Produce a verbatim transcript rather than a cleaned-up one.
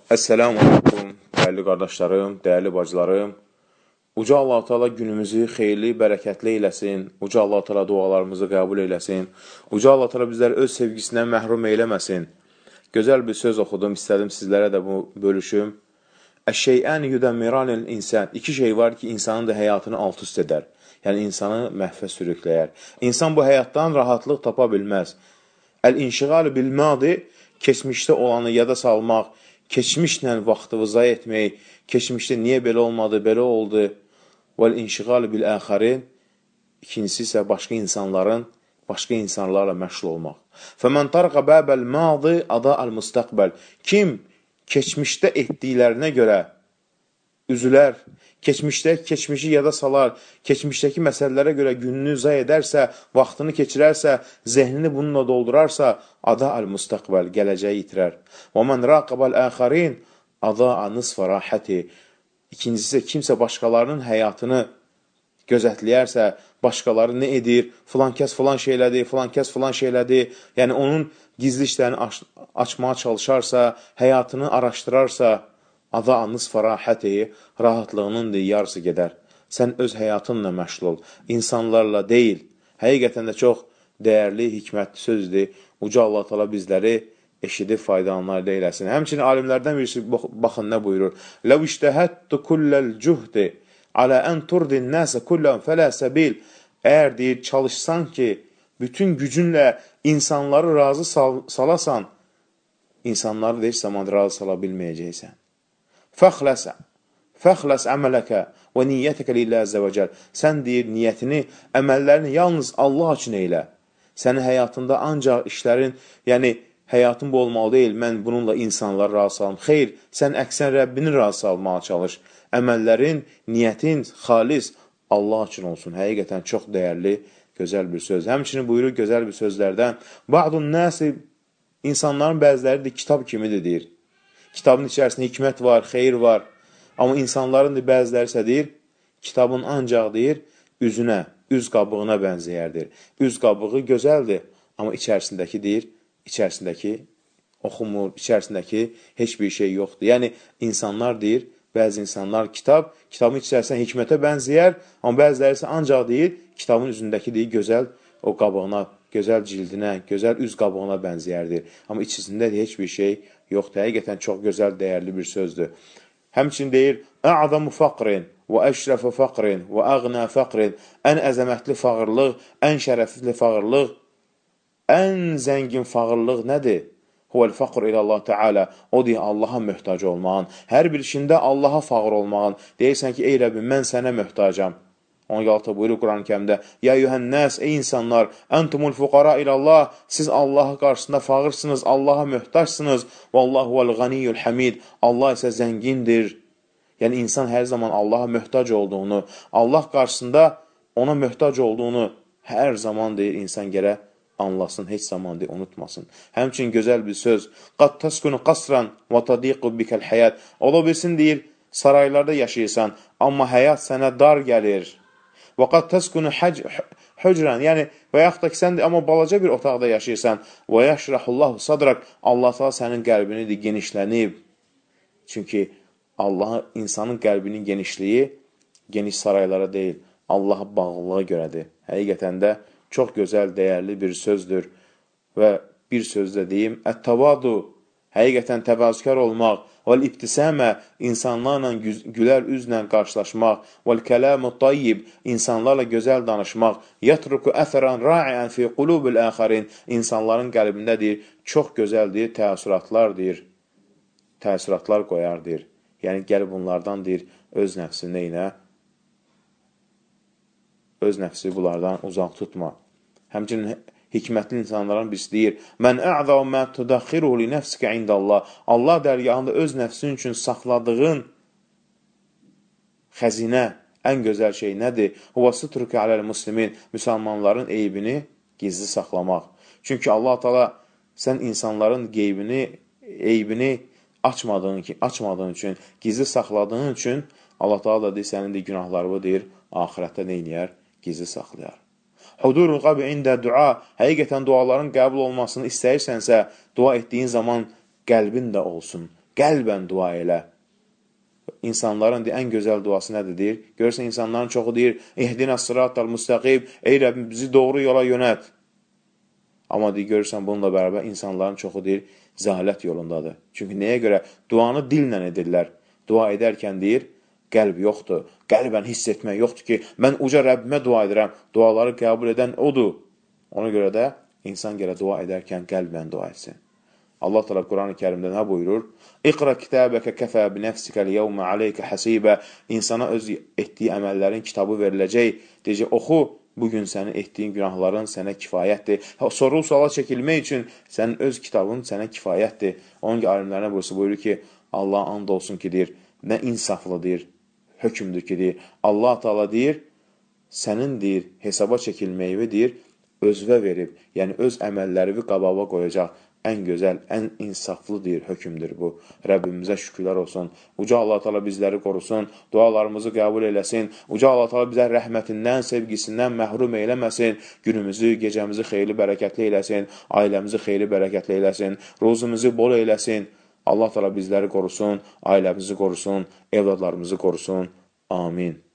Əssəlamu aleykum, dəyərli qardaşlarım, dəyərli bacılarım. Uca Allah-u Teala günümüzü xeyirli, bərəkətli eyləsin. Uca Allah-u Teala dualarımızı qəbul eyləsin. Uca Allah-u Teala bizləri öz sevgisindən məhrum eyləməsin. Gözəl bir söz oxudum, istədim sizlərə də bu bölüşüm. Əş-şey'ən yudəmmiranil insan. İki şey var ki, insanın da həyatını alt-üst edər. Yəni, insanı məhvə sürükləyər. İnsan bu həyatdan rahatlıq tapa bilməz. Əl-inşiqal bil-madi, keçmişdə olanı yada salmaq, keçmişlə vaxtı zay etmək, keçmişdə niyə belə olmadı, belə oldu. Vəl-inşiqal bil-əxərin, ikincisi isə başqa insanların, başqa insanlarla məşğul olmaq. Fəmən tarqa bəbəl-madi ada al-müstəqbəl. Kim keçmişdə etdiklərinə görə üzülər, keçmişdə keçmişi yada salar, keçmişdəki məsələlərə görə gününü zay edərsə, vaxtını keçirərsə, zehnini bununla doldurarsa, ada al-müstəqbəl, gələcəyi itirər. Və mən raqabal əxərin, ada nisfa rahəti. İkincisi, kimsə başqalarının həyatını gözətləyərsə, başqaları nə edir, filan kəs filan şeylədi, filan kəs filan şeylədi, yəni onun gizli işlərini aç açmağa çalışarsa, həyatını araşdırarsa, ada nisfa rahəti, rahatlığının yarısı gedər. Sən öz həyatınla məşğul ol, insanlarla deyil. Həqiqətən də çox dəyərli, hikmətli sözdür. Uca Allah Teala bizləri eşidib faydalanlar deyləsin. Həmçinin alimlərdən birisi baxın nə buyurur. Ləv iştəhəttu kulləl cühdi alə ən turdin nəsə kullən fələ səbil. Əgər deyir, çalışsan ki, bütün gücünlə insanları razı sal salasan, insanları da heç zaman razı sala bilməyəcəksən. Fəxləs, fəxləs əmələkə və niyyətəkə lillə əzzə və cəl. Sən deyir, niyyətini, əməllərini yalnız Allah üçün eylə. Sənin həyatında ancaq işlərin, yəni həyatın bu olmalı deyil, mən bununla insanları razı salım. Xeyr, sən əksən Rəbbini razı salmağa çalış. Əməllərin, niyyətin xalis Allah üçün olsun. Həqiqətən çox dəyərli, gözəl bir söz. Həmçinin buyurur gözəl bir sözlərdən. Ba'dun nəsi, insanların bəziləri də kitab kimidir deyir. Kitabın içərisində hikmət var, xeyir var. Amma insanların da bəziləri isə deyir, kitabın ancaq deyir, üzünə, üz qabığına bənzəyərdir. Üz qabığı gözəldir, amma içərisindəki deyir, içərisindəki oxumur, içərisindəki heç bir şey yoxdur. Yəni, insanlar deyir, bəzi insanlar kitab, kitabın içərisində hikmətə bənzəyər, amma bəziləri isə ancaq deyir, kitabın üzündəki deyir, gözəl o qabığına, gözəl cildinə, gözəl üz qabığına bənzəyərdir. Amma içində heç bir şey yoxdur. Həqiqətən çox gözəl, dəyərli bir sözdür. Həmçin deyir, Ə'adamu faqrin və əşrəfə faqrin və əğnə faqrin. Ən əzəmətli fağırlıq, ən şərəfli fağırlıq, ən zəngin fağırlıq nədir? Huvəl faqr ilə Allah Teala. O deyir, Allaha möhtac olmağın. Hər bir işində Allaha fağır olmağın. Deyirsən ki, ey Rəbbim, mən sənə möhtacam. on altı buyurur Quran-ı Kərimdə, Ya yuhənnəs, ey insanlar, əntumul fuqara ilallah, siz Allaha qarşısında fağırsınız, Allaha möhtaçsınız, Vallahu vəl-ğaniyyul hamid, Allah isə zəngindir. Yəni, insan hər zaman Allaha möhtac olduğunu, Allah qarşısında ona möhtac olduğunu hər zaman deyir, insan gərək anlasın, heç zaman deyir, unutmasın. Həmçin gözəl bir söz, Qad təskunu qasran və tadiqu bikəl həyat. Ola bilsin, deyir, saraylarda yaşayırsan, amma həyat sənə dar gəlir. Və qad təskunu hücrən, yəni, və yaxud da ki, sən amma balaca bir otaqda yaşayırsan, və yaşrahullahu sadrak, Allah da sənin qəlbini də genişlənib. Çünki Allah, insanın qəlbinin genişliyi geniş saraylara deyil, Allaha bağlılığa görədir. Həqiqətən də çox gözəl, dəyərli bir sözdür. Və bir sözdə deyim, ət-tavadu, həqiqətən təvazükar olmaq, vəl-ibtisamə, insanlarla gülər üzlə qarşılaşmaq, vəl-kəlamu tayyib, insanlarla gözəl danışmaq, yatruku əthəran ra'iən fi qulubil əxərin, insanların qəlbindədir, çox gözəldir, təəssüratlardır, təəssüratlar qoyardır. Yəni, gəl bunlardan deyir, öz nəfsini ilə, öz nəfsi bunlardan uzaq tutma. Həmçinin hikmətli insanların birisi deyir, Mən ə'zəv mə tudaxiruhu li nəfsikə indəllah. Allah dərgahında öz nəfsin üçün saxladığın xəzinə, ən gözəl şey nədir? Huvə sütrükə aləl muslimin, müsəlmanların eybini gizli saxlamaq. Çünki Allah Teala sən insanların qeybini, eybini açmadığın, açmadığın üçün, gizli saxladığın üçün Allah Teala da deyir, sənin də günahlarını deyir, ahirətdə neyniyər? Gizli saxlayar. Hudurul qabi ində dua, həqiqətən duaların qəbul olmasını istəyirsənsə, dua etdiyin zaman qəlbin də olsun qəlbən dua elə. İnsanların ən gözəl duası nədir deyir? Görürsən, insanların çoxu deyir, İhdina sıratal müstəqim, ey Rəbbim bizi doğru yola yönət. Amma deyir, görürsən, bununla bərabər insanların çoxu deyir, zəhalət yolundadır. Çünki nəyə görə? Duanı dillə edirlər. Dua edərkən deyir, qəlb yoxdur, qəlbən hiss etmək yoxdur ki, mən uca Rəbbimə dua edirəm, duaları qəbul edən odur. Ona görə də insan gələ dua edərkən qəlbən dua etsin. Allah Teala Quran-ı Kərimdə nə buyurur? İqra kitabəkə kəfə binəfsikəl yevmə aleykə həsibə. İnsana öz etdiyi əməllərin kitabı veriləcək. Deyəcək, oxu, bugün sənin etdiyin günahların sənə kifayətdir. Soru-suala çəkilmək üçün sənin öz kitabın sənə kifayətdir. Onun ki, alimlərine burası buyurur ki, Allah and olsun ki, deyir, nə insaflı deyir, hökümdür ki, deyir. Allah Teala deyir, sənin deyir, hesaba çəkilməyi deyir, özvə verib, yəni öz əməlləri qabağa qoyacaq. Ən gözəl, ən insaflı deyir, hökümdür bu. Rəbbimizə şükürlər olsun. Uca Allah Teala bizləri qorusun, dualarımızı qəbul eləsin. Uca Allah Teala bizə rəhmətindən, sevgisindən məhrum eləməsin. Günümüzü, gecəmizi xeyirli, bərəkətli eləsin. Ailəmizi xeyirli, bərəkətli eləsin. Ruzumuzu bol eləsin. Allah Teala bizləri qorusun, ailəmizi qorusun, evladlarımızı qorusun. Amin.